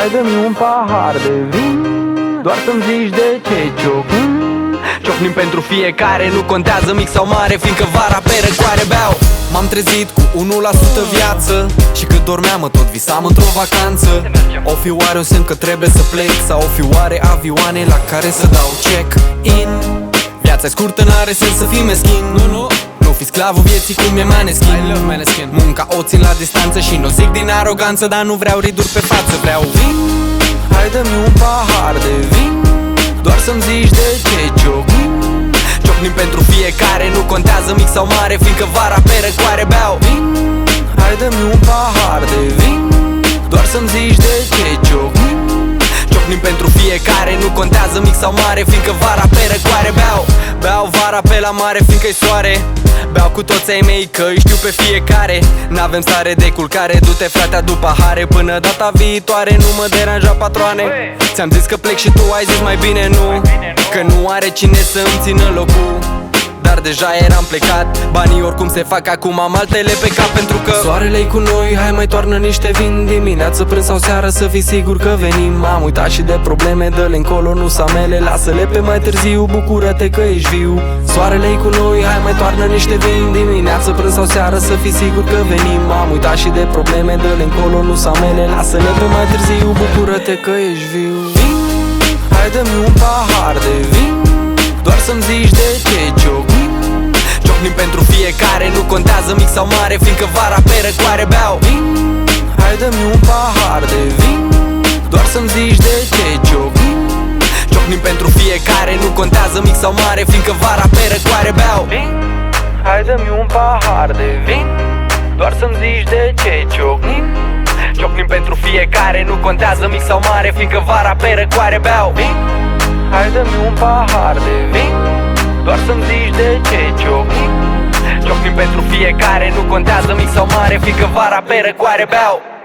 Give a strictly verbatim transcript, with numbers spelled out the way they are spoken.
Hai dă-mi un pahar de vin, doar să-mi zici de ce ciocnim. Ciocnim pentru fiecare, nu contează mic sau mare, fiindcă vara pe răcoare beau. M-am trezit cu unu la sută viață și cât dormeam mă tot visam într-o vacanță. O fi oare un semn că trebuie să plec, sau o fi oare avioane la care să dau check-in? Viața-i scurtă, n-are sens să fii meschin. Nu, nu, nu fi sclavul vieții cum e Maneskin. Munca o țin la distanță și nu zic din aroganță, dar nu vreau riduri pe față, vreau vin. Hai dă-mi un pahar de vin, doar să-mi zici de ce ciocnim. Ciocnim pentru fiecare, nu contează mic sau mare, fiindcă vara pe răcoare beau. Vin, hai dă-mi un pahar de vin, doar să-mi zici de ce ciocnim. Ciocnim pentru fiecare, nu contează mic sau mare, fiindcă vara pe răcoare beau. Beau vara pe la mare, fiindcă-i soare. Beau cu toți ai mei că îi știu pe fiecare. N-avem stare de culcare, du-te frate, adu pahare. Până data viitoare nu mă deranja patroane. Ți-am zis că plec și tu ai zis mai bine nu, că nu are cine să-mi țină locul. Dar deja eram plecat, banii oricum se fac, acum am altele pe cap, pentru că soarele-i cu noi, hai mai toarnă niște vin. Dimineață, prânz sau seară, să fii sigur că venim. Am uitat și de probleme, dă-le încolo, nu samele. Lasă-le pe mai târziu, bucură-te că ești viu. Soarele-i cu noi, hai mai toarnă niște vin. Dimineață, prânz sau seară, să fii sigur că venim. Am uitat și de probleme, dă-le încolo, nu samele. Lasă-le pe mai târziu, bucură-te că ești viu. Vin, hai dă-mi un pahar de vin, doar să-mi zici de ce ciocnim. Ciocnim pentru fiecare, nu contează mic sau mare, fiindcă vara pe răcoare beau. Vin, hai dă-mi un pahar de vin, doar să-mi zici de ce ciocnim. Ciocnim pentru fiecare, nu contează mic sau mare, fiindcă vara pe răcoare beau. Vin, hai dă-mi un pahar de vin, doar să-mi zici de ce ciocnim. Ciocnim pentru fiecare, nu contează mic sau mare, fiindcă vara pe răcoare beau. Vin, hai dă-mi un pahar de vin, doar să-mi zici de ce ciocnim. Ciocnim pentru fiecare, nu contează mic sau mare, fiindcă vara pe răcoare beau.